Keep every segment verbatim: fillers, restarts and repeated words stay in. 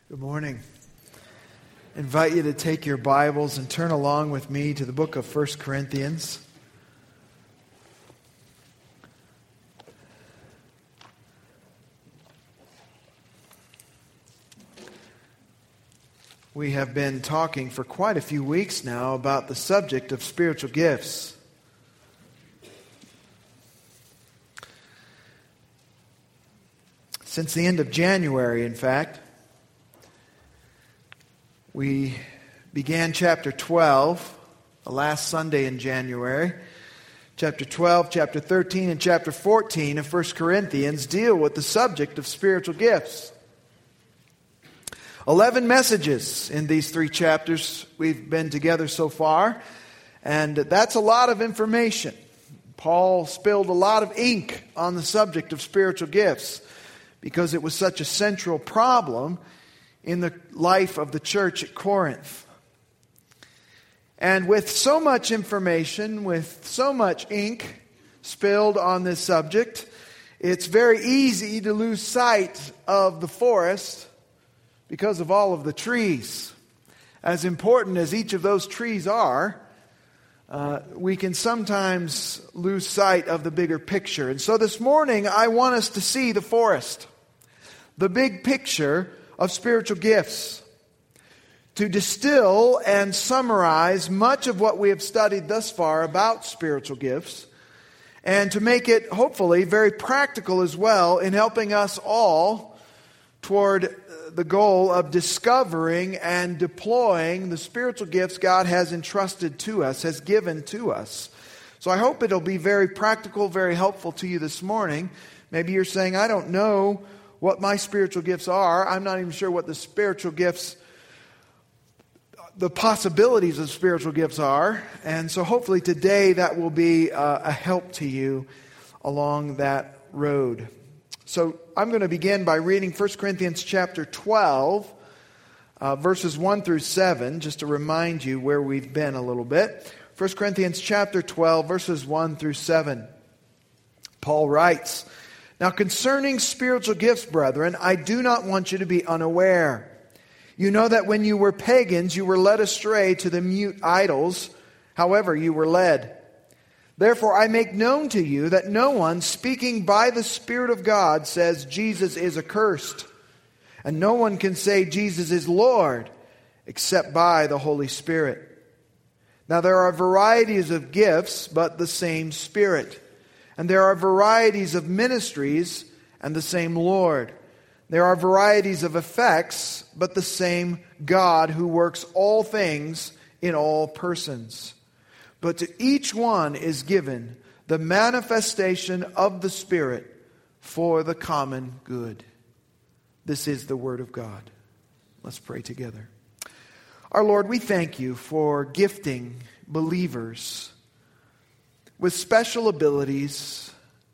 Good morning. I invite you to take your Bibles and turn along with me to the book of First Corinthians. We have been talking for quite a few weeks now about the subject of spiritual gifts. Since the end of January, in fact, we began chapter twelve, the last Sunday in January. Chapter twelve, chapter thirteen, and chapter fourteen of First Corinthians deal with the subject of spiritual gifts. Eleven messages in these three chapters we've been together so far, and that's a lot of information. Paul spilled a lot of ink on the subject of spiritual gifts because it was such a central problem in the life of the church at Corinth. And with so much information, with so much ink spilled on this subject, it's very easy to lose sight of the forest because of all of the trees. As important as each of those trees are, uh, we can sometimes lose sight of the bigger picture. And so this morning, I want us to see the forest, the big picture of spiritual gifts, to distill and summarize much of what we have studied thus far about spiritual gifts, and to make it hopefully very practical as well in helping us all toward the goal of discovering and deploying the spiritual gifts God has entrusted to us, has given to us. So I hope it'll be very practical, very helpful to you this morning. Maybe you're saying, I don't know what my spiritual gifts are. I'm not even sure what the spiritual gifts, the possibilities of spiritual gifts are. And so hopefully today that will be uh, a help to you along that road. So I'm going to begin by reading First Corinthians chapter twelve, uh, verses one through seven, just to remind you where we've been a little bit. First Corinthians chapter twelve, verses one through seven. Paul writes, "Now concerning spiritual gifts, brethren, I do not want you to be unaware. You know that when you were pagans, you were led astray to the mute idols, however you were led. Therefore I make known to you that no one speaking by the Spirit of God says Jesus is accursed. And no one can say Jesus is Lord except by the Holy Spirit. Now there are varieties of gifts, but the same Spirit. And there are varieties of ministries, and the same Lord. There are varieties of effects, but the same God who works all things in all persons. But to each one is given the manifestation of the Spirit for the common good." This is the Word of God. Let's pray together. Our Lord, we thank you for gifting believers with special abilities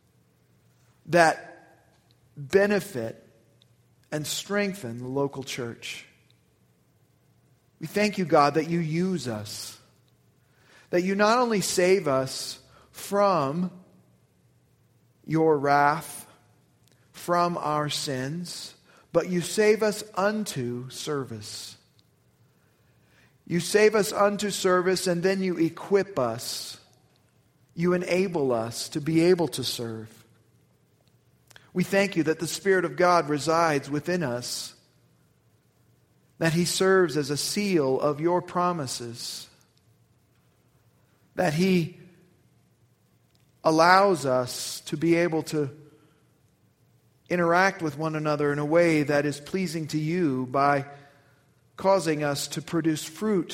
that benefit and strengthen the local church. We thank you, God, that you use us, that you not only save us from your wrath, from our sins, but you save us unto service. You save us unto service, and then you equip us. You enable us to be able to serve. We thank you that the Spirit of God resides within us, that He serves as a seal of your promises, that He allows us to be able to interact with one another in a way that is pleasing to you by causing us to produce fruit,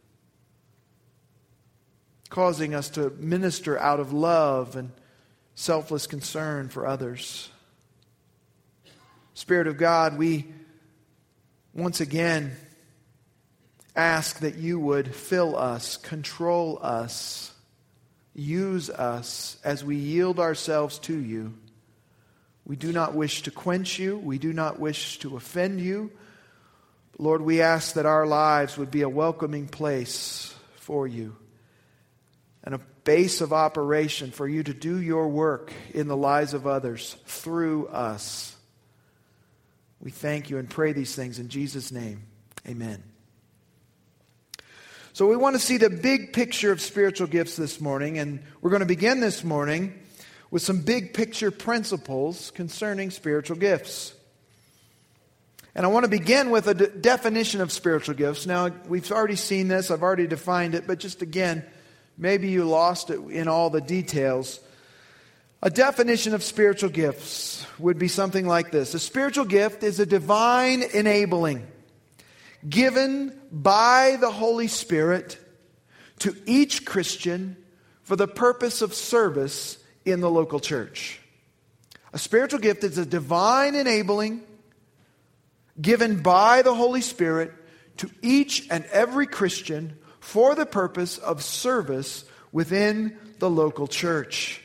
causing us to minister out of love and selfless concern for others. Spirit of God, we once again ask that you would fill us, control us, use us as we yield ourselves to you. We do not wish to quench you. We do not wish to offend you. Lord, we ask that our lives would be a welcoming place for you and a base of operation for you to do your work in the lives of others through us. We thank you and pray these things in Jesus' name. Amen. So we want to see the big picture of spiritual gifts this morning, and we're going to begin this morning with some big picture principles concerning spiritual gifts. And I want to begin with a de- definition of spiritual gifts. Now, we've already seen this, I've already defined it, but just again, maybe you lost it in all the details. A definition of spiritual gifts would be something like this. A spiritual gift is a divine enabling given by the Holy Spirit to each Christian for the purpose of service in the local church. A spiritual gift is a divine enabling given by the Holy Spirit to each and every Christian for the purpose of service within the local church.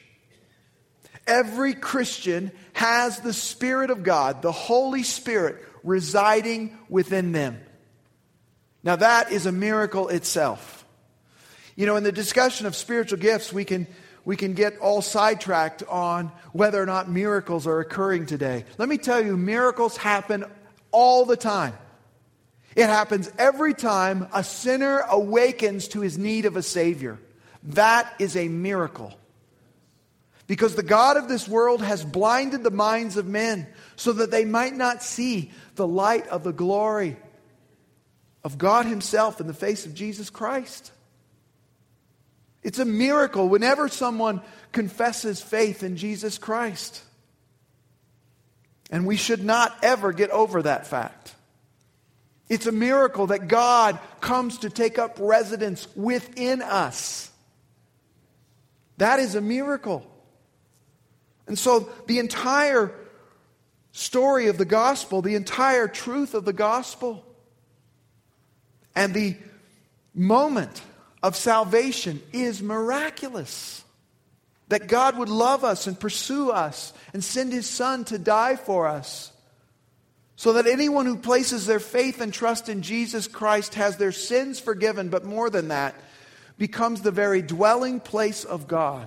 Every Christian has the Spirit of God, the Holy Spirit, residing within them. Now that is a miracle itself. You know, in the discussion of spiritual gifts, we can we can get all sidetracked on whether or not miracles are occurring today. Let me tell you, miracles happen all the time. It happens every time a sinner awakens to his need of a Savior. That is a miracle. Because the God of this world has blinded the minds of men so that they might not see the light of the glory of God Himself in the face of Jesus Christ. It's a miracle whenever someone confesses faith in Jesus Christ. And we should not ever get over that fact. It's a miracle that God comes to take up residence within us. That is a miracle. And so the entire story of the gospel, the entire truth of the gospel, and the moment of salvation is miraculous. That God would love us and pursue us and send His Son to die for us. So that anyone who places their faith and trust in Jesus Christ has their sins forgiven, but more than that, becomes the very dwelling place of God.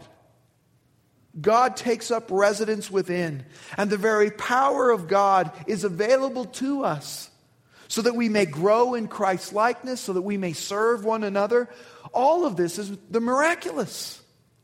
God takes up residence within, and the very power of God is available to us so that we may grow in Christ's likeness, so that we may serve one another. All of this is the miraculous.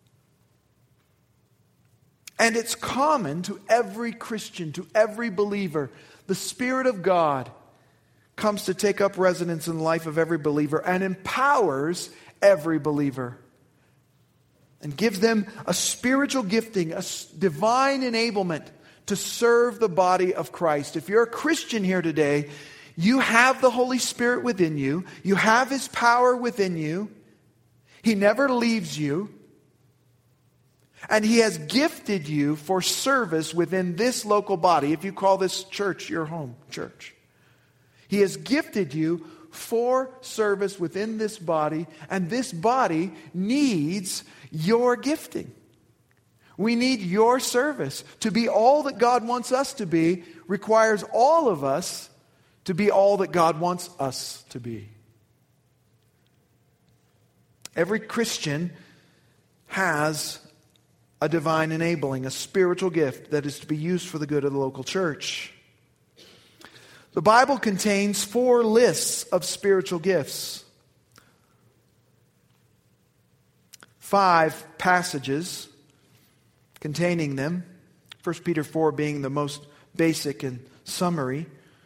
And it's common to every Christian, to every believer. The Spirit of God comes to take up residence in the life of every believer and empowers every believer. And gives them a spiritual gifting, a divine enablement to serve the body of Christ. If you're a Christian here today, you have the Holy Spirit within you. You have His power within you. He never leaves you. And He has gifted you for service within this local body. If you call this church your home church. He has gifted you for service within this body. And this body needs your gifting. We need your service. To be all that God wants us to be requires all of us to be all that God wants us to be. Every Christian has a divine enabling, a spiritual gift that is to be used for the good of the local church. The Bible contains four lists of spiritual gifts. Five passages containing them. First Peter four being the most basic and summary.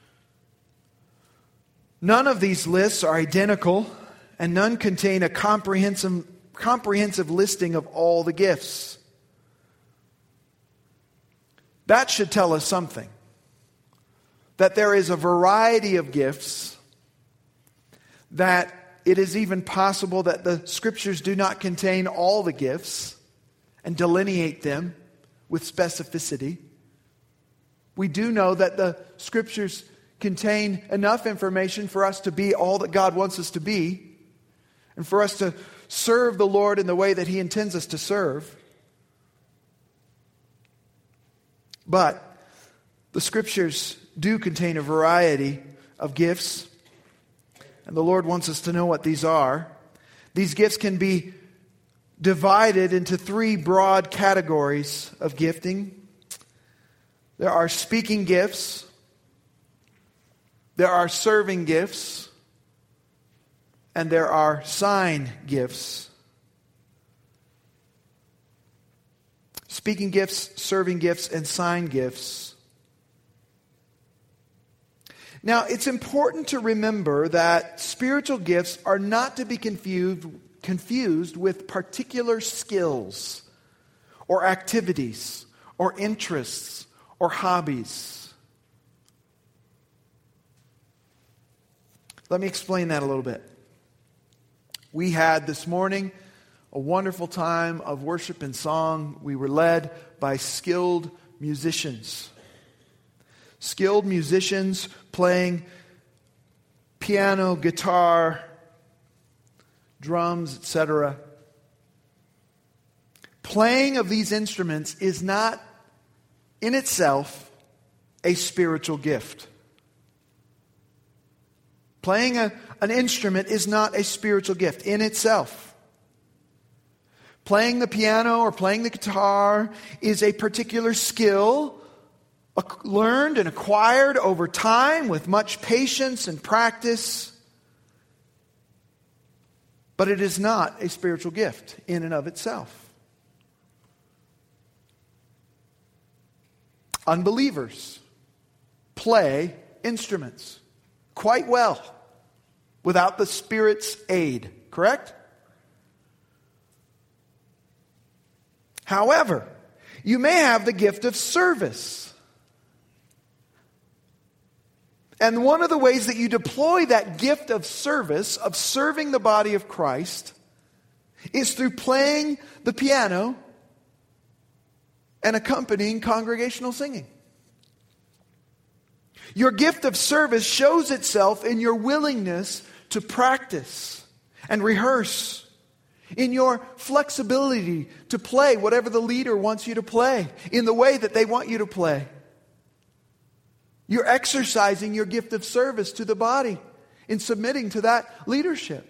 None of these lists are identical, and none contain a comprehensive, comprehensive listing of all the gifts. That should tell us something. That there is a variety of gifts, that it is even possible that the Scriptures do not contain all the gifts and delineate them with specificity. We do know that the Scriptures contain enough information for us to be all that God wants us to be and for us to serve the Lord in the way that He intends us to serve. But the Scriptures do contain a variety of gifts, and the Lord wants us to know what these are. These gifts can be divided into three broad categories of gifting. There are speaking gifts, There are serving gifts, and there are sign gifts. Speaking gifts, serving gifts, and sign gifts. Now, it's important to remember that spiritual gifts are not to be confused, confused with particular skills or activities or interests or hobbies. Let me explain that a little bit. We had this morning a wonderful time of worship and song. We were led by skilled musicians. Skilled musicians playing piano, guitar, drums, et cetera. Playing of these instruments is not in itself a spiritual gift. Playing a, an instrument is not a spiritual gift in itself. Playing the piano or playing the guitar is a particular skill learned and acquired over time with much patience and practice. But it is not a spiritual gift in and of itself. Unbelievers play instruments quite well without the Spirit's aid, correct? However, you may have the gift of service. And one of the ways that you deploy that gift of service, of serving the body of Christ, is through playing the piano and accompanying congregational singing. Your gift of service shows itself in your willingness to practice and rehearse, in your flexibility to play whatever the leader wants you to play, in the way that they want you to play. You're exercising your gift of service to the body in submitting to that leadership.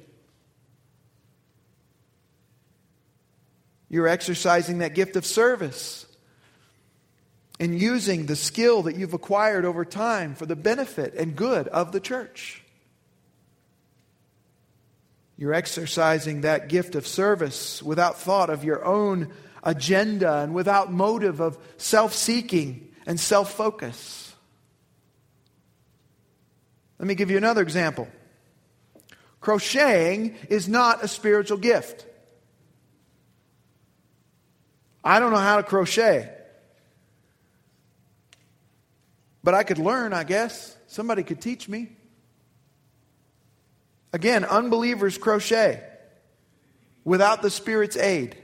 You're exercising that gift of service in using the skill that you've acquired over time for the benefit and good of the church. You're exercising that gift of service without thought of your own agenda and without motive of self-seeking and self-focus. Let me give you another example. Crocheting is not a spiritual gift. I don't know how to crochet. But I could learn, I guess. Somebody could teach me. Again, unbelievers crochet without the Spirit's aid.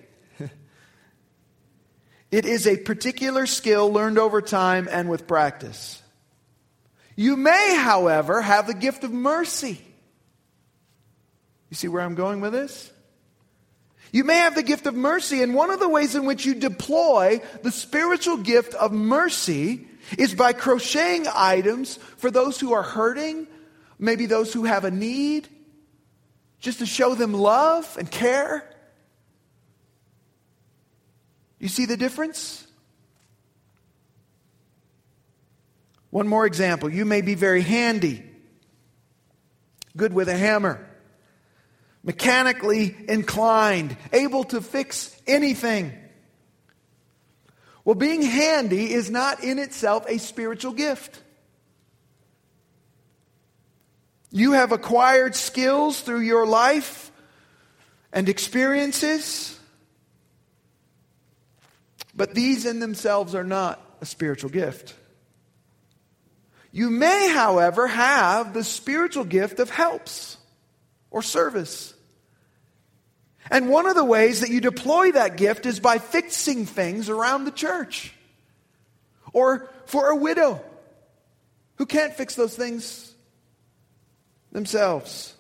It is a particular skill learned over time and with practice. You may, however, have the gift of mercy. You see where I'm going with this? You may have the gift of mercy, and one of the ways in which you deploy the spiritual gift of mercy is by crocheting items for those who are hurting, maybe those who have a need, just to show them love and care. You see the difference? One more example. You may be very handy, good with a hammer, mechanically inclined, able to fix anything. Well, being handy is not in itself a spiritual gift. You have acquired skills through your life and experiences, but these in themselves are not a spiritual gift. You may, however, have the spiritual gift of helps or service. And one of the ways that you deploy that gift is by fixing things around the church. Or for a widow who can't fix those things themselves.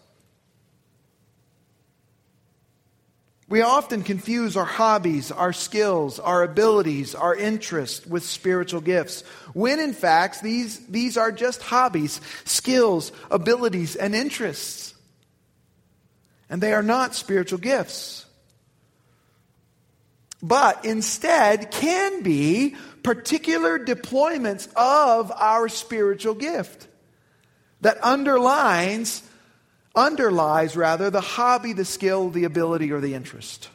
We often confuse our hobbies, our skills, our abilities, our interests with spiritual gifts, when in fact these, these are just hobbies, skills, abilities, and interests. And they are not spiritual gifts. But instead can be particular deployments of our spiritual gift. that underlines, underlies rather, the hobby, the skill, the ability, or the interest.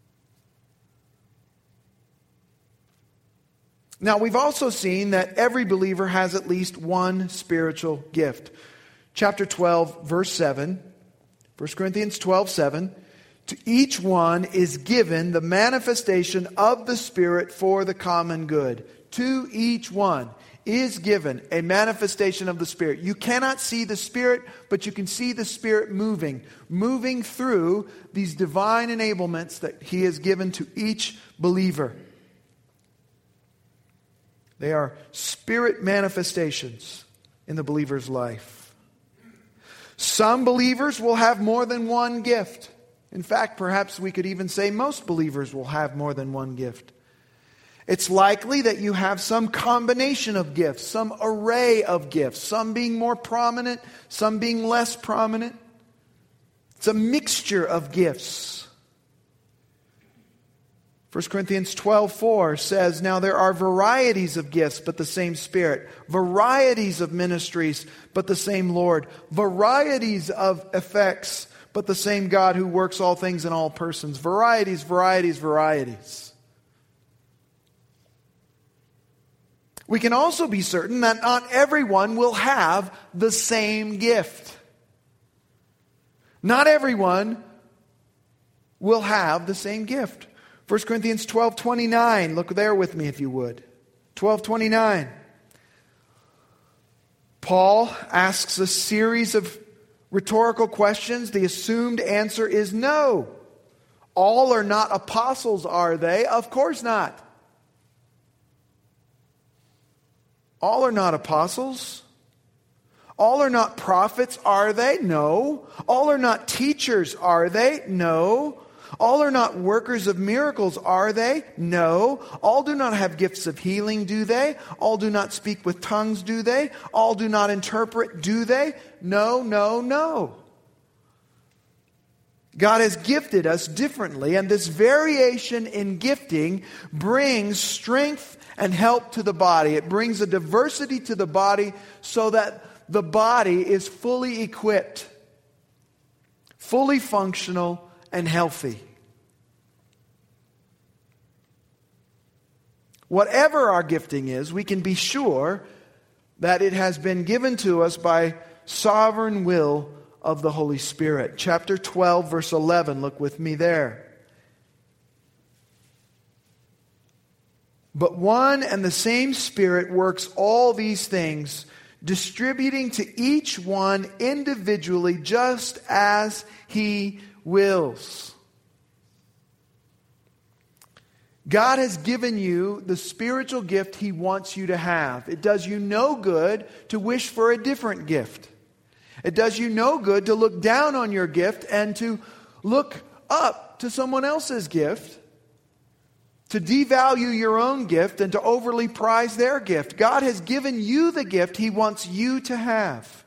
Now, we've also seen that every believer has at least one spiritual gift. Chapter twelve, verse seven, First Corinthians twelve, seven. To each one is given the manifestation of the Spirit for the common good. To each one is given a manifestation of the Spirit. You cannot see the Spirit, but you can see the Spirit moving, moving through these divine enablements that He has given to each believer. They are Spirit manifestations in the believer's life. Some believers will have more than one gift. In fact, perhaps we could even say most believers will have more than one gift. It's likely that you have some combination of gifts, some array of gifts, some being more prominent, some being less prominent. It's a mixture of gifts. First Corinthians twelve, four says, now there are varieties of gifts, but the same Spirit. Varieties of ministries, but the same Lord. Varieties of effects, but the same God who works all things in all persons. Varieties, varieties, varieties. We can also be certain that not everyone will have the same gift. Not everyone will have the same gift. First Corinthians twelve, twenty-nine. Look there with me if you would. twelve, twenty-nine. Paul asks a series of rhetorical questions. The assumed answer is no. All are not apostles, are they? Of course not. All are not apostles. All are not prophets, are they? No. All are not teachers, are they? No. All are not workers of miracles, are they? No. All do not have gifts of healing, do they? All do not speak with tongues, do they? All do not interpret, do they? No, no, no. God has gifted us differently, and this variation in gifting brings strength and help to the body. It brings a diversity to the body so that the body is fully equipped, fully functional, and healthy. Whatever our gifting is, we can be sure that it has been given to us by sovereign will of the Holy Spirit. Chapter twelve, verse eleven, look with me there. But one and the same Spirit works all these things, distributing to each one individually just as He wills. God has given you the spiritual gift He wants you to have. It does you no good to wish for a different gift. It does you no good to look down on your gift and to look up to someone else's gift, to devalue your own gift and to overly prize their gift. God has given you the gift He wants you to have.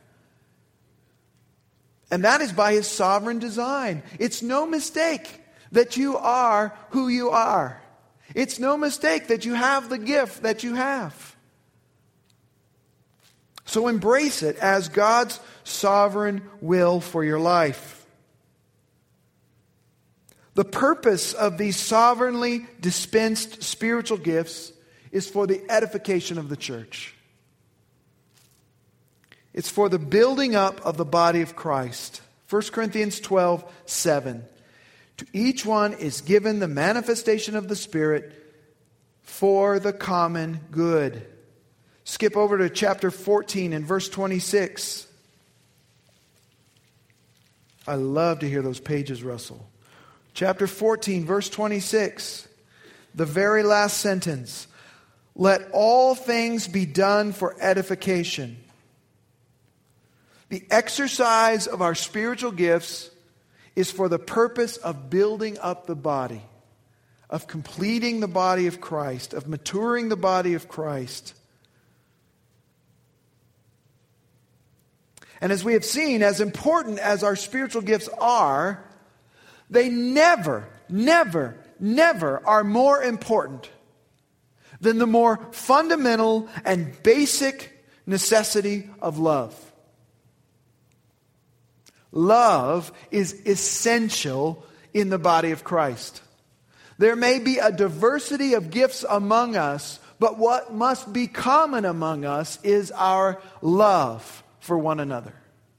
And that is by His sovereign design. It's no mistake that you are who you are. It's no mistake that you have the gift that you have. So embrace it as God's sovereign will for your life. The purpose of these sovereignly dispensed spiritual gifts is for the edification of the church. It's for the building up of the body of Christ. First Corinthians twelve, seven. To each one is given the manifestation of the Spirit for the common good. Skip over to chapter fourteen and verse twenty-six. I love to hear those pages rustle. Chapter fourteen, verse twenty-six. The very last sentence. Let all things be done for edification. The exercise of our spiritual gifts is for the purpose of building up the body, of completing the body of Christ, of maturing the body of Christ. And as we have seen, as important as our spiritual gifts are, they never, never, never are more important than the more fundamental and basic necessity of love. love is essential in the body of Christ. There may be a diversity of gifts among us, but what must be common among us is our love for one another.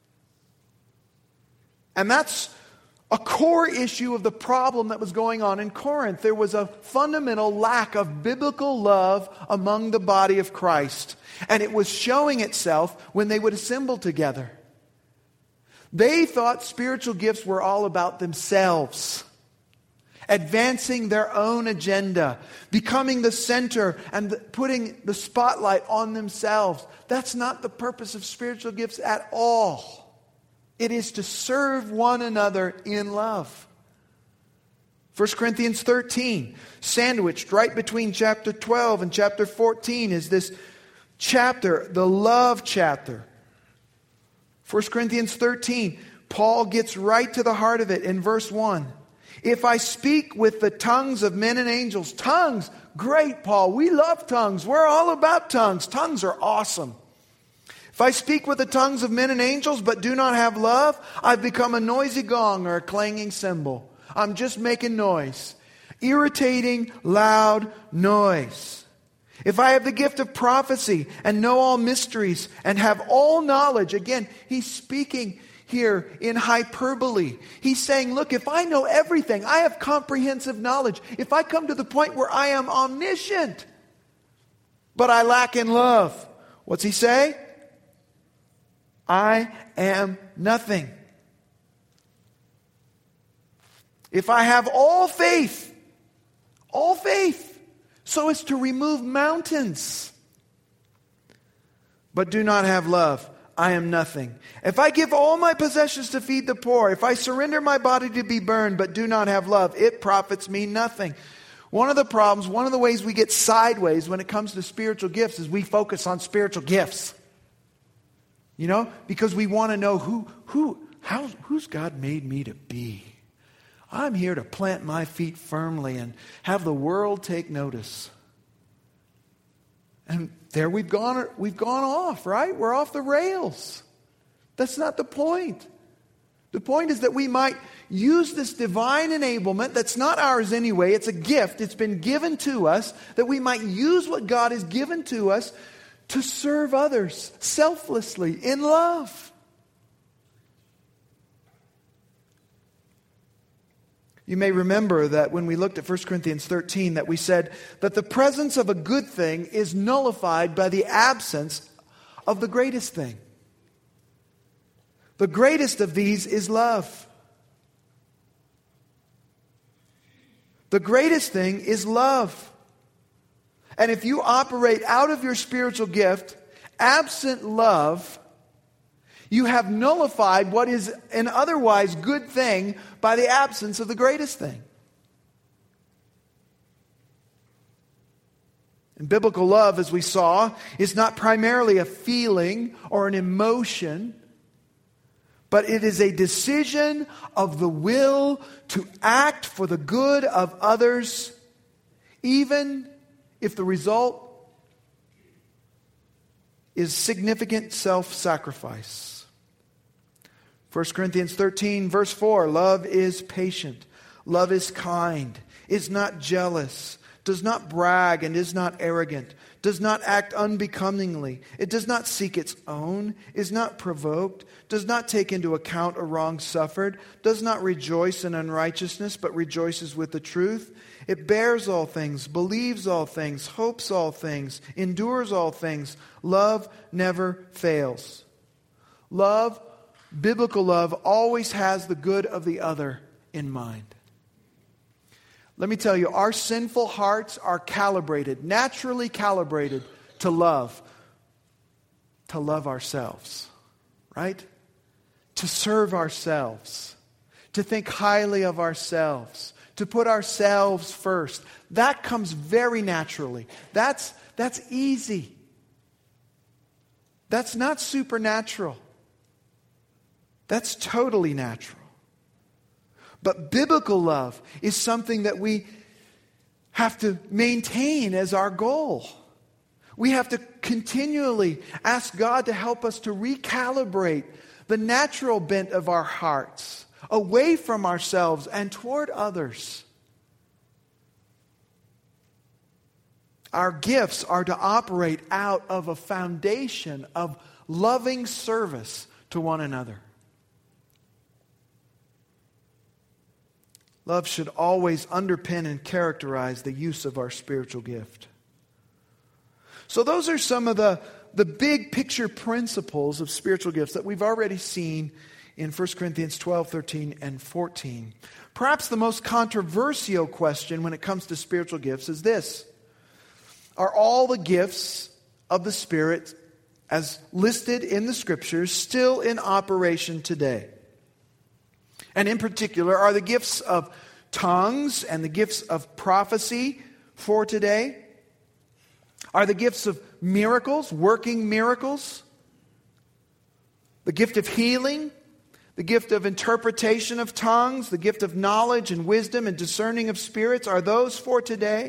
And that's a core issue of the problem that was going on in Corinth. There was a fundamental lack of biblical love among the body of Christ. And it was showing itself when they would assemble together. They thought spiritual gifts were all about themselves, advancing their own agenda, becoming the center and putting the spotlight on themselves. That's not the purpose of spiritual gifts at all. It is to serve one another in love. First Corinthians thirteen, sandwiched right between chapter twelve and chapter fourteen, is this chapter, the love chapter. First Corinthians thirteen, Paul gets right to the heart of it in verse one. If I speak with the tongues of men and angels, tongues, great, Paul. We love tongues. We're all about tongues. Tongues are awesome. If I speak with the tongues of men and angels but do not have love, I've become a noisy gong or a clanging cymbal. I'm just making noise. Irritating, loud noise. If I have the gift of prophecy and know all mysteries and have all knowledge, again, he's speaking here in hyperbole. He's saying, look, if I know everything, I have comprehensive knowledge. If I come to the point where I am omniscient, but I lack in love, what's he say? I am nothing. If I have all faith, all faith, so as to remove mountains, but do not have love, I am nothing. If I give all my possessions to feed the poor, if I surrender my body to be burned, but do not have love, it profits me nothing. One of the problems, one of the ways we get sideways when it comes to spiritual gifts is we focus on spiritual gifts. You know, because we want to know who, who, how, who's God made me to be. I'm here to plant my feet firmly and have the world take notice. And there we've gone, we've gone off, right? We're off the rails. That's not the point. The point is that we might use this divine enablement that's not ours anyway. It's a gift. It's been given to us, that we might use what God has given to us to serve others selflessly in love. You may remember that when we looked at First Corinthians thirteen, that we said that the presence of a good thing is nullified by the absence of the greatest thing. The greatest of these is love. The greatest thing is love. And if you operate out of your spiritual gift, absent love, you have nullified what is an otherwise good thing by the absence of the greatest thing. And biblical love, as we saw, is not primarily a feeling or an emotion, but it is a decision of the will to act for the good of others, even if the result is significant self-sacrifice. First Corinthians thirteen, verse four, love is patient, love is kind, is not jealous, does not brag and is not arrogant, does not act unbecomingly, it does not seek its own, is not provoked, does not take into account a wrong suffered, does not rejoice in unrighteousness, but rejoices with the truth. It bears all things, believes all things, hopes all things, endures all things. Love never fails. Love, biblical love, always has the good of the other in mind. Let me tell you, our sinful hearts are calibrated, naturally calibrated to love. To love ourselves, right? To serve ourselves. To think highly of ourselves. To put ourselves first. That comes very naturally. That's, that's easy. That's not supernatural. That's totally natural. But biblical love is something that we have to maintain as our goal. We have to continually ask God to help us to recalibrate the natural bent of our hearts, away from ourselves and toward others. Our gifts are to operate out of a foundation of loving service to one another. Love should always underpin and characterize the use of our spiritual gift. So those are some of the, the big picture principles of spiritual gifts that we've already seen in First Corinthians twelve, thirteen, and fourteen. Perhaps the most controversial question when it comes to spiritual gifts is this: are all the gifts of the Spirit, as listed in the Scriptures, still in operation today? And in particular, are the gifts of tongues and the gifts of prophecy for today? Are the gifts of miracles, working miracles? The gift of healing? The gift of interpretation of tongues? The gift of knowledge and wisdom and discerning of spirits? Are those for today?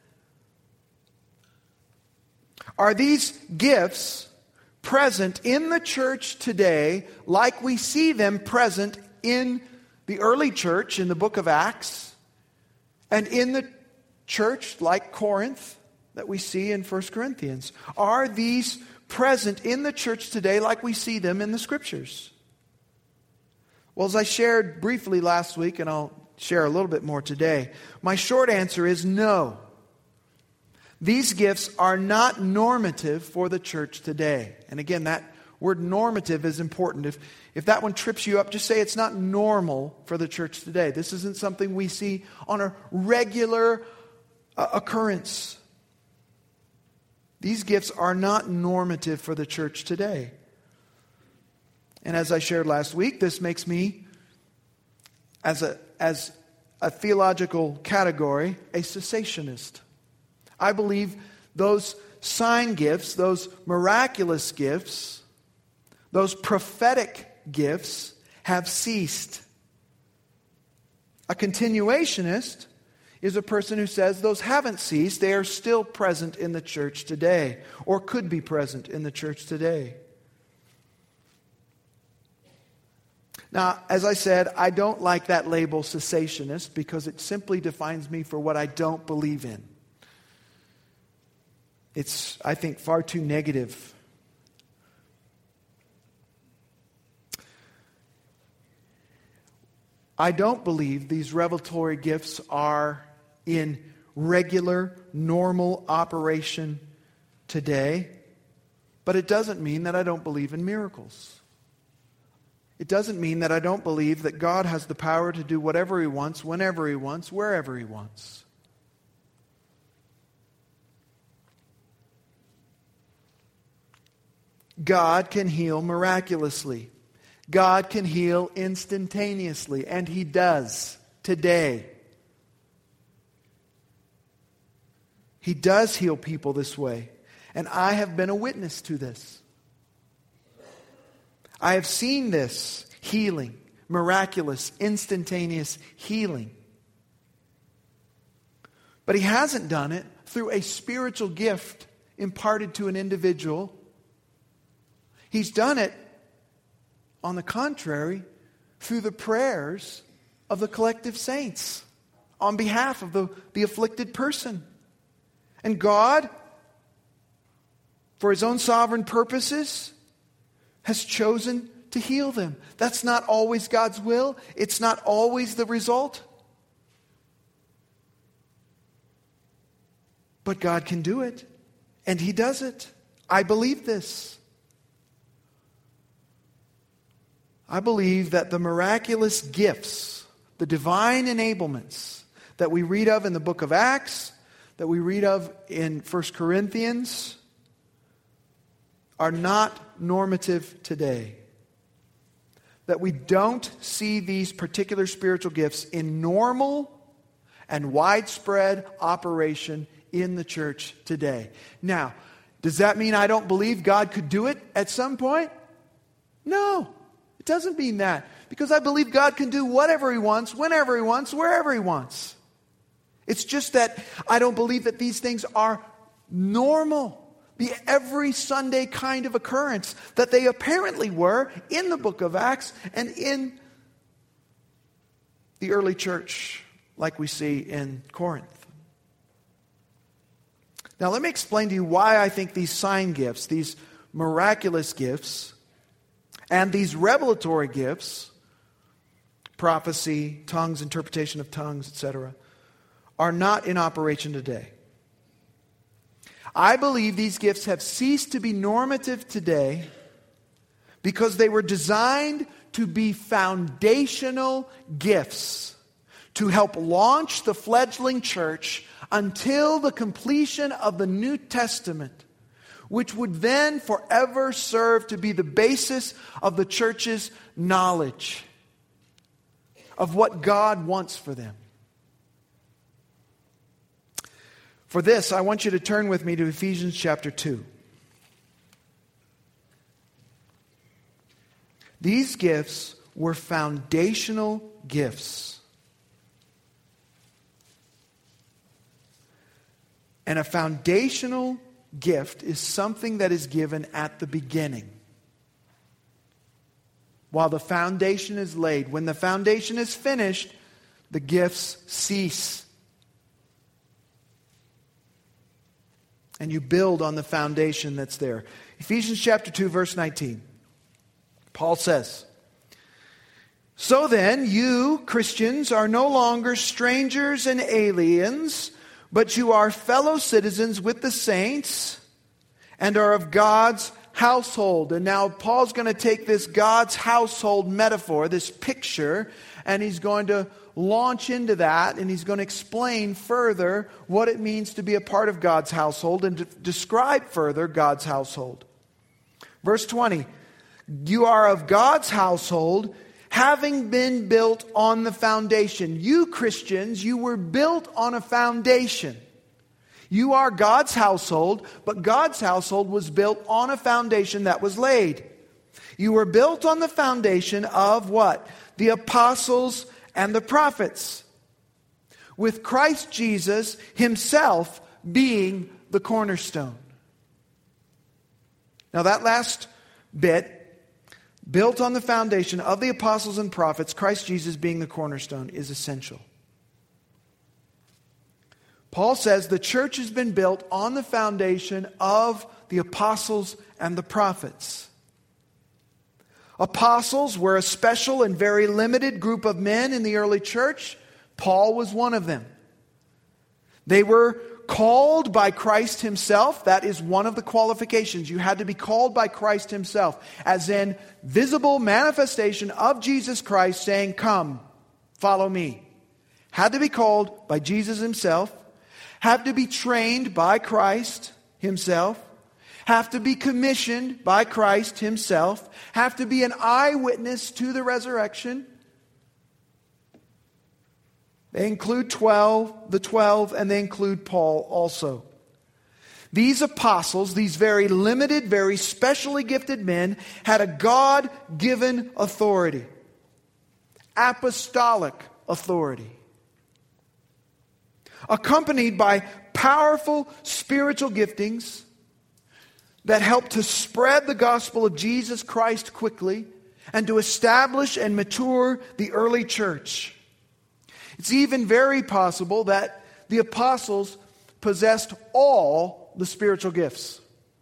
Are these gifts present in the church today like we see them present in the early church in the book of Acts, and in the church like Corinth that we see in First Corinthians? Are these present in the church today like we see them in the Scriptures? Well, as I shared briefly last week, and I'll share a little bit more today, my short answer is no. These gifts are not normative for the church today. And again, that word normative is important. If, if that one trips you up, just say it's not normal for the church today. This isn't something we see on a regular uh, occurrence. These gifts are not normative for the church today. And as I shared last week, this makes me, as a, as a theological category, a cessationist. I believe those sign gifts, those miraculous gifts, those prophetic gifts have ceased. A continuationist is a person who says those haven't ceased. They are still present in the church today, or could be present in the church today. Now, as I said, I don't like that label cessationist because it simply defines me for what I don't believe in. It's, I think, far too negative. I don't believe these revelatory gifts are in regular, normal operation today, but it doesn't mean that I don't believe in miracles. It doesn't mean that I don't believe that God has the power to do whatever He wants, whenever He wants, wherever He wants. God can heal miraculously. God can heal instantaneously, and He does today. He does heal people this way, and I have been a witness to this. I have seen this healing, miraculous, instantaneous healing. But He hasn't done it through a spiritual gift imparted to an individual. He's done it, on the contrary, through the prayers of the collective saints on behalf of the, the afflicted person. And God, for His own sovereign purposes, has chosen to heal them. That's not always God's will. It's not always the result. But God can do it, and He does it. I believe this. I believe that the miraculous gifts, the divine enablements that we read of in the book of Acts, that we read of in First Corinthians, are not normative today. That we don't see these particular spiritual gifts in normal and widespread operation in the church today. Now, does that mean I don't believe God could do it at some point? No. It doesn't mean that, because I believe God can do whatever He wants, whenever He wants, wherever He wants. It's just that I don't believe that these things are normal. be every Sunday kind of occurrence that they apparently were in the book of Acts and in the early church, like we see in Corinth. Now, let me explain to you why I think these sign gifts, these miraculous gifts, and these revelatory gifts, prophecy, tongues, interpretation of tongues, et cetera, are not in operation today. I believe these gifts have ceased to be normative today because they were designed to be foundational gifts to help launch the fledgling church until the completion of the New Testament, which would then forever serve to be the basis of the church's knowledge of what God wants for them. For this, I want you to turn with me to Ephesians chapter two. These gifts were foundational gifts. And a foundational gift is something that is given at the beginning, while the foundation is laid. When the foundation is finished, the gifts cease. And you build on the foundation that's there. Ephesians chapter two, verse nineteen. Paul says, "So then, you, Christians, are no longer strangers and aliens, but you are fellow citizens with the saints and are of God's household." And now Paul's going to take this God's household metaphor, this picture, and he's going to launch into that, and he's going to explain further what it means to be a part of God's household and to describe further God's household. Verse twenty, "You are of God's household, having been built on the foundation." You Christians, you were built on a foundation. You are God's household, but God's household was built on a foundation that was laid. You were built on the foundation of what? The apostles and the prophets, with Christ Jesus himself being the cornerstone. Now that last bit, built on the foundation of the apostles and prophets, Christ Jesus being the cornerstone, is essential. Paul says the church has been built on the foundation of the apostles and the prophets. Apostles were a special and very limited group of men in the early church. Paul was one of them. They were called by Christ himself. That is one of the qualifications. You had to be called by Christ himself, as in visible manifestation of Jesus Christ saying, "Come, follow me." Had to be called by Jesus himself. Had to be trained by Christ himself. Have to be commissioned by Christ himself. Have to be an eyewitness to the resurrection. They include twelve, the twelve, and they include Paul also. These apostles, these very limited, very specially gifted men, had a God-given authority. Apostolic authority. Accompanied by powerful spiritual giftings that help to spread the gospel of Jesus Christ quickly and to establish and mature the early church. It's even very possible that the apostles possessed all the spiritual gifts.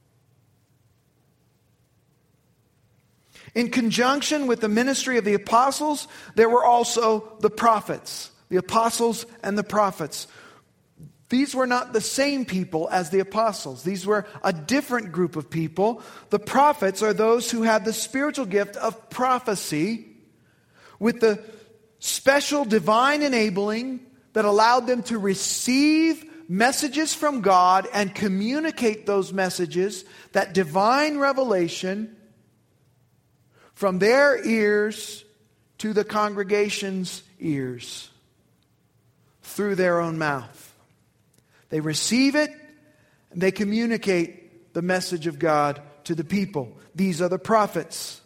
In conjunction with the ministry of the apostles, there were also the prophets, the apostles and the prophets. These were not the same people as the apostles. These were a different group of people. The prophets are those who had the spiritual gift of prophecy with the special divine enabling that allowed them to receive messages from God and communicate those messages, that divine revelation, from their ears to the congregation's ears through their own mouth. They receive it and they communicate the message of God to the people. These are the prophets.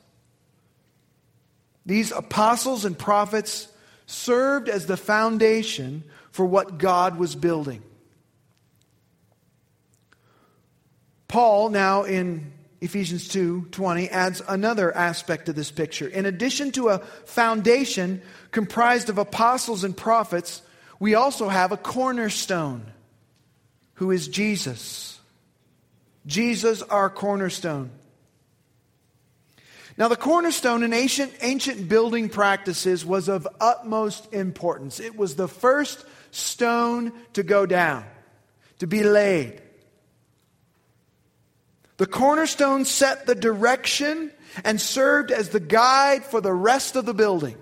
These apostles and prophets served as the foundation for what God was building. Paul, now in Ephesians two twenty, adds another aspect to this picture. In addition to a foundation comprised of apostles and prophets, we also have a cornerstone, who is Jesus. Jesus, our cornerstone. Now, the cornerstone in ancient, ancient building practices was of utmost importance. It was the first stone to go down, to be laid. The cornerstone set the direction and served as the guide for the rest of the building.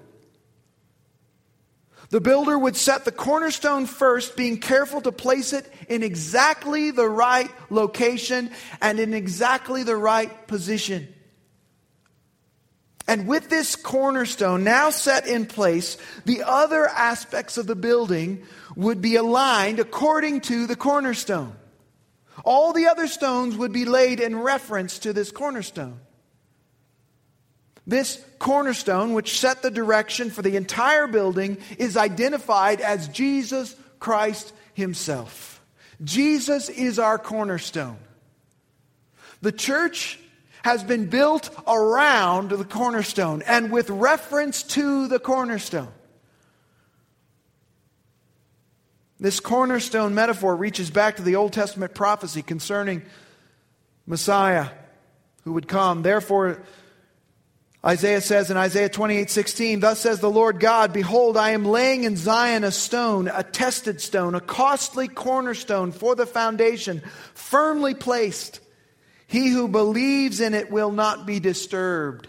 The builder would set the cornerstone first, being careful to place it in exactly the right location and in exactly the right position. And with this cornerstone now set in place, the other aspects of the building would be aligned according to the cornerstone. All the other stones would be laid in reference to this cornerstone. This cornerstone, which set the direction for the entire building, is identified as Jesus Christ Himself. Jesus is our cornerstone. The church has been built around the cornerstone and with reference to the cornerstone. This cornerstone metaphor reaches back to the Old Testament prophecy concerning Messiah who would come. Therefore, Isaiah says in Isaiah twenty-eight sixteen, "Thus says the Lord God, behold, I am laying in Zion a stone, a tested stone, a costly cornerstone for the foundation, firmly placed. He who believes in it will not be disturbed."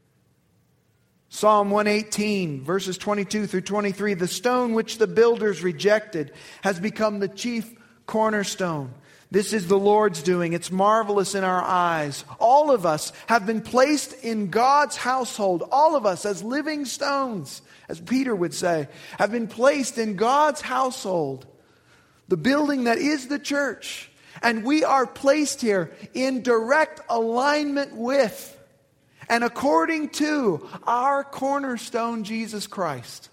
Psalm one eighteen, verses twenty-two through twenty-three, "The stone which the builders rejected has become the chief cornerstone. This is the Lord's doing. It's marvelous in our eyes." All of us have been placed in God's household. All of us as living stones, as Peter would say, have been placed in God's household, the building that is the church. And we are placed here in direct alignment with and according to our cornerstone, Jesus Christ.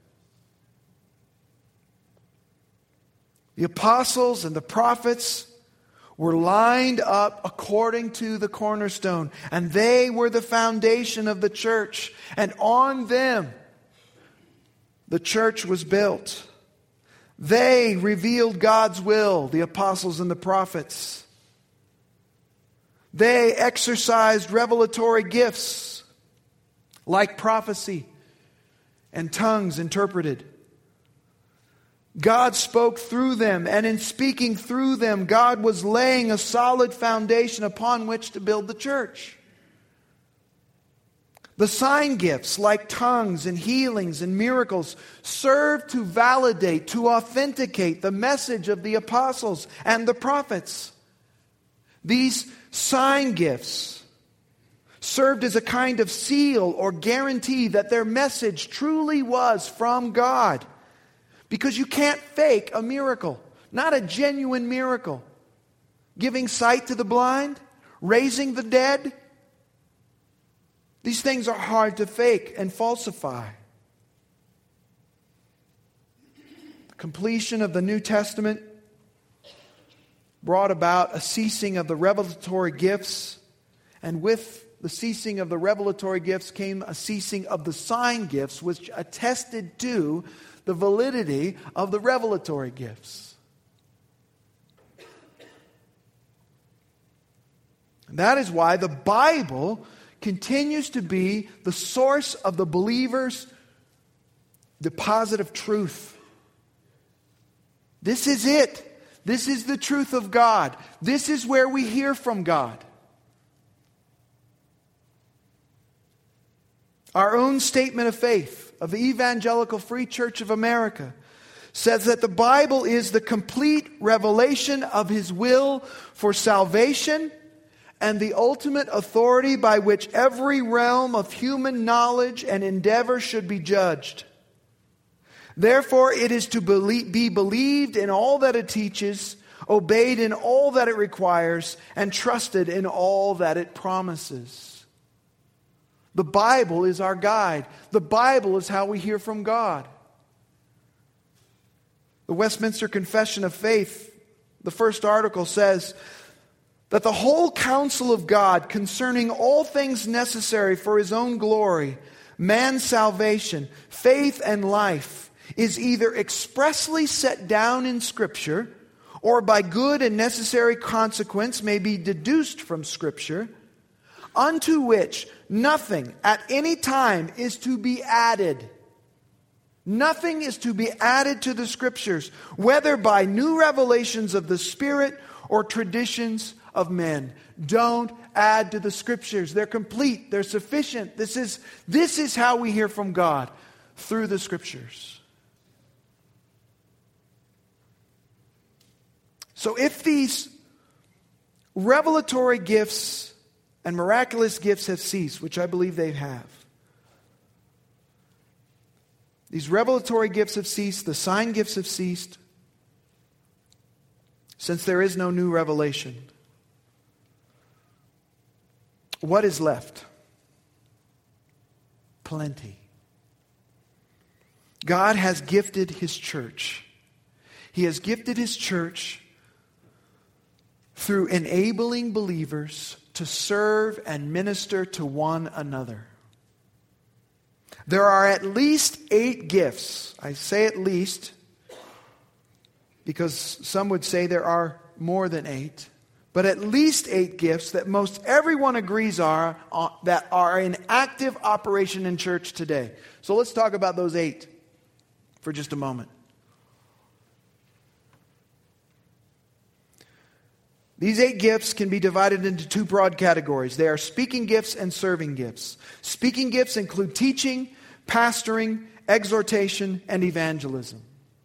The apostles and the prophets were lined up according to the cornerstone, and they were the foundation of the church, and on them the church was built. They revealed God's will, the apostles and the prophets. They exercised revelatory gifts like prophecy and tongues interpreted. God spoke through them, and in speaking through them, God was laying a solid foundation upon which to build the church. The sign gifts, like tongues and healings and miracles, serve to validate, to authenticate the message of the apostles and the prophets. These sign gifts served as a kind of seal or guarantee that their message truly was from God. Because you can't fake a miracle, not a genuine miracle. Giving sight to the blind, raising the dead. These things are hard to fake and falsify. Completion of the New Testament brought about a ceasing of the revelatory gifts, and with the ceasing of the revelatory gifts came a ceasing of the sign gifts, which attested to the validity of the revelatory gifts. And that is why the Bible continues to be the source of the believer's deposit of truth. This is it. This is the truth of God. This is where we hear from God. Our own statement of faith of the Evangelical Free Church of America says that the Bible is the complete revelation of His will for salvation and the ultimate authority by which every realm of human knowledge and endeavor should be judged. Therefore, it is to believe, be believed in all that it teaches, obeyed in all that it requires, and trusted in all that it promises. The Bible is our guide. The Bible is how we hear from God. The Westminster Confession of Faith, the first article says, that the whole counsel of God concerning all things necessary for His own glory, man's salvation, faith, and life is either expressly set down in Scripture or by good and necessary consequence may be deduced from Scripture, unto which nothing at any time is to be added. Nothing is to be added to the Scriptures, whether by new revelations of the Spirit or traditions of men. Don't add to the Scriptures. They're complete. They're sufficient. This is, this is how we hear from God, through the Scriptures. So if these revelatory gifts and miraculous gifts have ceased, which I believe they have, these revelatory gifts have ceased, the sign gifts have ceased, since there is no new revelation, what is left? Plenty. God has gifted His church. He has gifted His church through enabling believers to serve and minister to one another. There are at least eight gifts. I say at least because some would say there are more than eight. But at least eight gifts that most everyone agrees are uh, that are in active operation in church today. So let's talk about those eight for just a moment. These eight gifts can be divided into two broad categories. They are speaking gifts and serving gifts. Speaking gifts include teaching, pastoring, exhortation, and evangelism.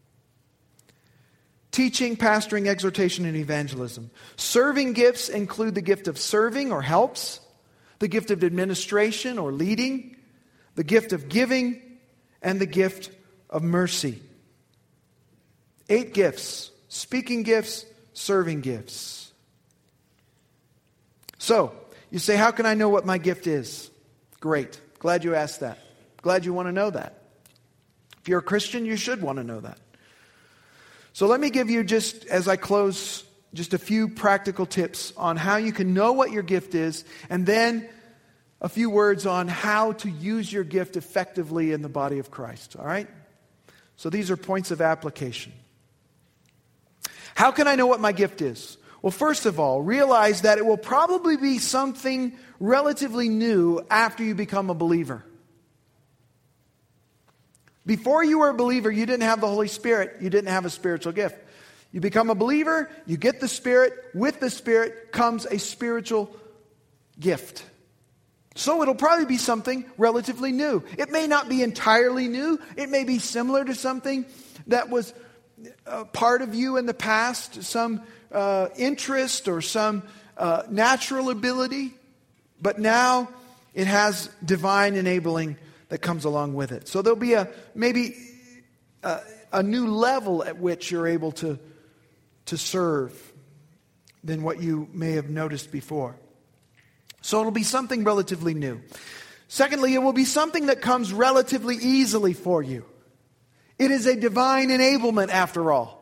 Teaching, pastoring, exhortation, and evangelism. Serving gifts include the gift of serving or helps, the gift of administration or leading, the gift of giving, and the gift of mercy. Eight gifts. Speaking gifts, serving gifts. So, you say, how can I know what my gift is? Great. Glad you asked that. Glad you want to know that. If you're a Christian, you should want to know that. So let me give you, just as I close, just a few practical tips on how you can know what your gift is, and then a few words on how to use your gift effectively in the body of Christ. All right? So these are points of application. How can I know what my gift is? Well, first of all, realize that it will probably be something relatively new after you become a believer. Before you were a believer, you didn't have the Holy Spirit. You didn't have a spiritual gift. You become a believer, you get the Spirit. With the Spirit comes a spiritual gift. So it'll probably be something relatively new. It may not be entirely new. It may be similar to something that was a part of you in the past, some uh, interest or some uh, natural ability. But now it has divine enabling that comes along with it. So there'll be a maybe a, a new level at which you're able to, to serve than what you may have noticed before. So it'll be something relatively new. Secondly, it will be something that comes relatively easily for you. It is a divine enablement after all.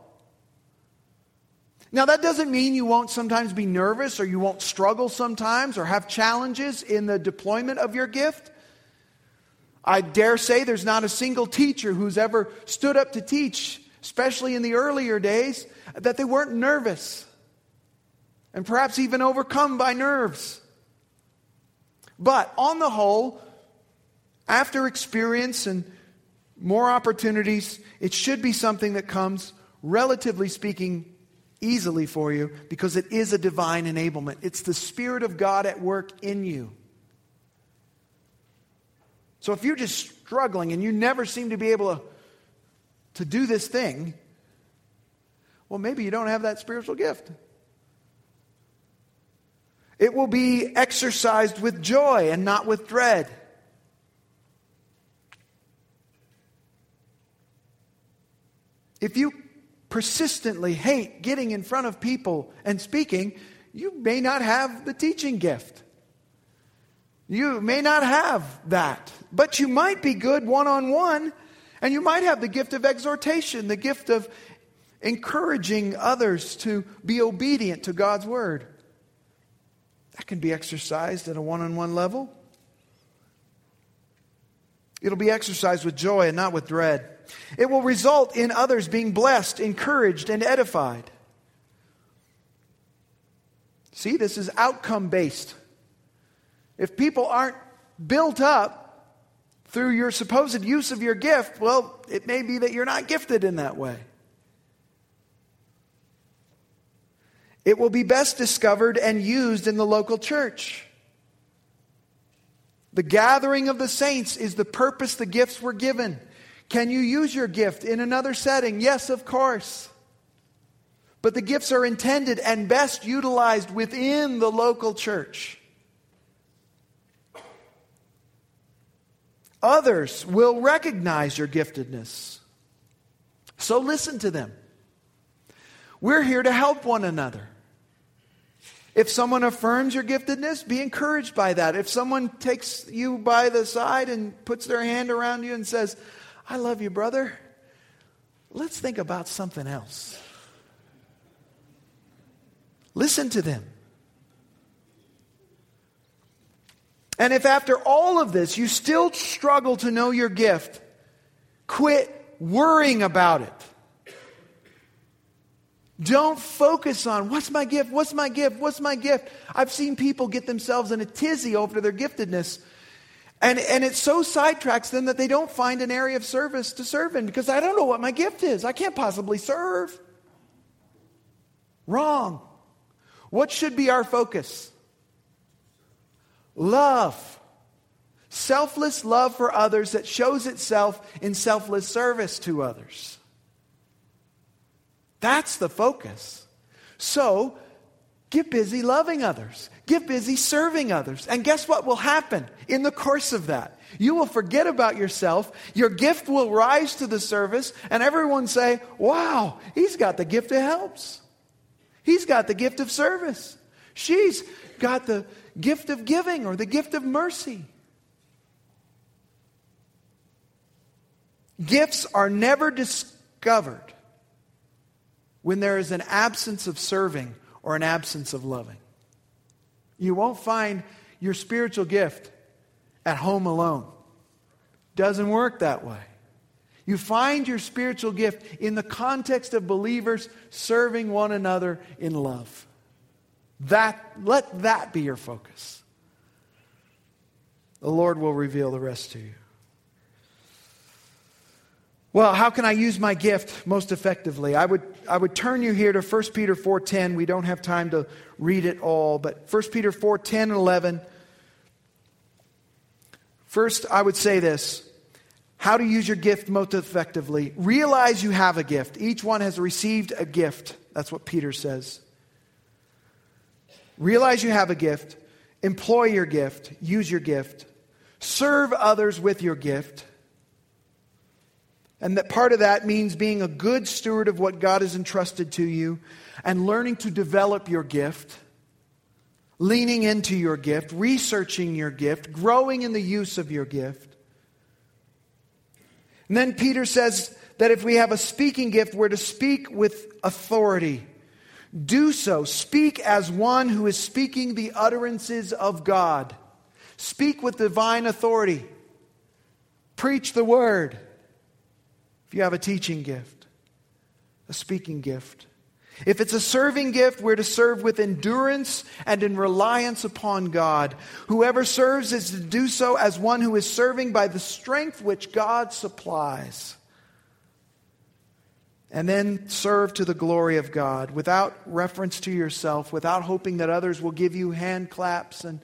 Now that doesn't mean you won't sometimes be nervous or you won't struggle sometimes or have challenges in the deployment of your gift. I dare say there's not a single teacher who's ever stood up to teach, especially in the earlier days, that they weren't nervous and perhaps even overcome by nerves. But on the whole, after experience and more opportunities, it should be something that comes, relatively speaking, easily for you because it is a divine enablement. It's the Spirit of God at work in you. So if you're just struggling and you never seem to be able to, to do this thing, well, maybe you don't have that spiritual gift. It will be exercised with joy and not with dread. If you persistently hate getting in front of people and speaking, you may not have the teaching gift. You may not have that, but you might be good one-on-one, and you might have the gift of exhortation, the gift of encouraging others to be obedient to God's word. That can be exercised at a one-on-one level. It'll be exercised with joy and not with dread. It will result in others being blessed, encouraged, and edified. See, this is outcome-based. If people aren't built up through your supposed use of your gift, well, it may be that you're not gifted in that way. It will be best discovered and used in the local church. The gathering of the saints is the purpose the gifts were given. Can you use your gift in another setting? Yes, of course. But the gifts are intended and best utilized within the local church. Others will recognize your giftedness. So listen to them. We're here to help one another. If someone affirms your giftedness, be encouraged by that. If someone takes you by the side and puts their hand around you and says, I love you, brother, let's think about something else. Listen to them. And if after all of this you still struggle to know your gift, quit worrying about it. Don't focus on, what's my gift? What's my gift? What's my gift? I've seen people get themselves in a tizzy over their giftedness. And, and it so sidetracks them that they don't find an area of service to serve in because I don't know what my gift is. I can't possibly serve. Wrong. What should be our focus? Love. Selfless love for others that shows itself in selfless service to others. That's the focus. So, get busy loving others. Get busy serving others. And guess what will happen in the course of that? You will forget about yourself. Your gift will rise to the service. And everyone say, wow, he's got the gift that helps. He's got the gift of service. She's got the gift of giving or the gift of mercy. Gifts are never discovered when there is an absence of serving or an absence of loving. You won't find your spiritual gift at home alone. Doesn't work that way. You find your spiritual gift in the context of believers serving one another in love. That, let that be your focus. The Lord will reveal the rest to you. Well, how can I use my gift most effectively? I would I would turn you here to First Peter four ten. We don't have time to read it all, but First Peter four ten and eleven. First, I would say this. How to use your gift most effectively. Realize you have a gift. Each one has received a gift. That's what Peter says. Realize you have a gift. Employ your gift. Use your gift. Serve others with your gift. And that part of that means being a good steward of what God has entrusted to you and learning to develop your gift, leaning into your gift, researching your gift, growing in the use of your gift. And then Peter says that if we have a speaking gift, we're to speak with authority. Do so. Speak as one who is speaking the utterances of God. Speak with divine authority. Preach the word. If you have a teaching gift, a speaking gift. If it's a serving gift, we're to serve with endurance and in reliance upon God. Whoever serves is to do so as one who is serving by the strength which God supplies. And then serve to the glory of God without reference to yourself, without hoping that others will give you hand claps and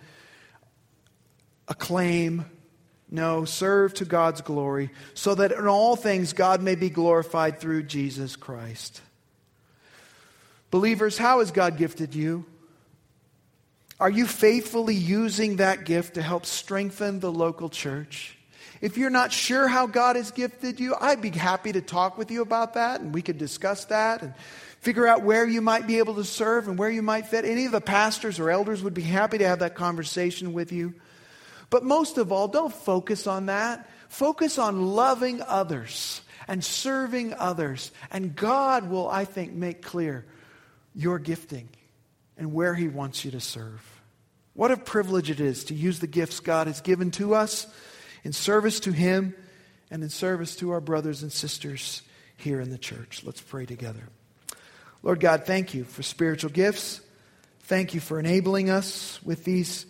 acclaim. No, serve to God's glory so that in all things God may be glorified through Jesus Christ. Believers, how has God gifted you? Are you faithfully using that gift to help strengthen the local church? If you're not sure how God has gifted you, I'd be happy to talk with you about that, and we could discuss that and figure out where you might be able to serve and where you might fit. Any of the pastors or elders would be happy to have that conversation with you. But most of all, don't focus on that. Focus on loving others and serving others. And God will, I think, make clear your gifting and where He wants you to serve. What a privilege it is to use the gifts God has given to us in service to Him and in service to our brothers and sisters here in the church. Let's pray together. Lord God, thank you for spiritual gifts. Thank you for enabling us with these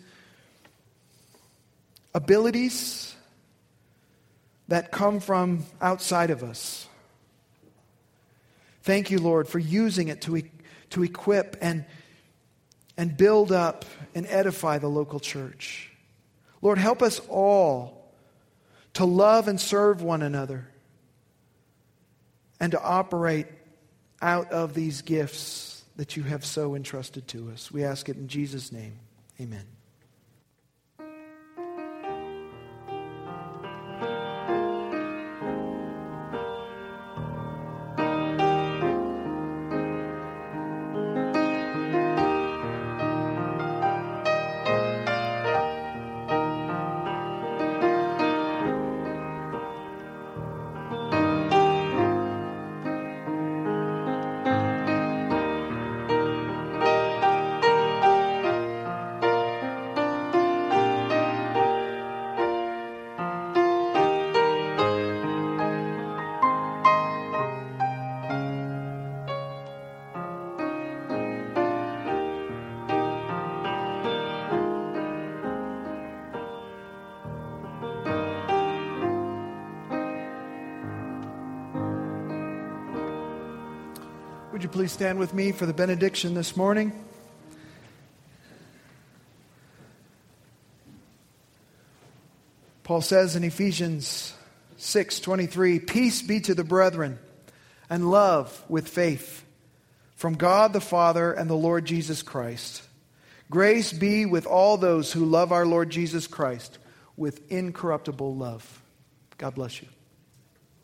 abilities that come from outside of us. Thank you, Lord, for using it to, to equip and, and build up and edify the local church. Lord, help us all to love and serve one another and to operate out of these gifts that you have so entrusted to us. We ask it in Jesus' name. Amen. Would you please stand with me for the benediction this morning? Paul says in Ephesians six twenty-three, "Peace be to the brethren, and love with faith, from God the Father and the Lord Jesus Christ. Grace be with all those who love our Lord Jesus Christ with incorruptible love." God bless you.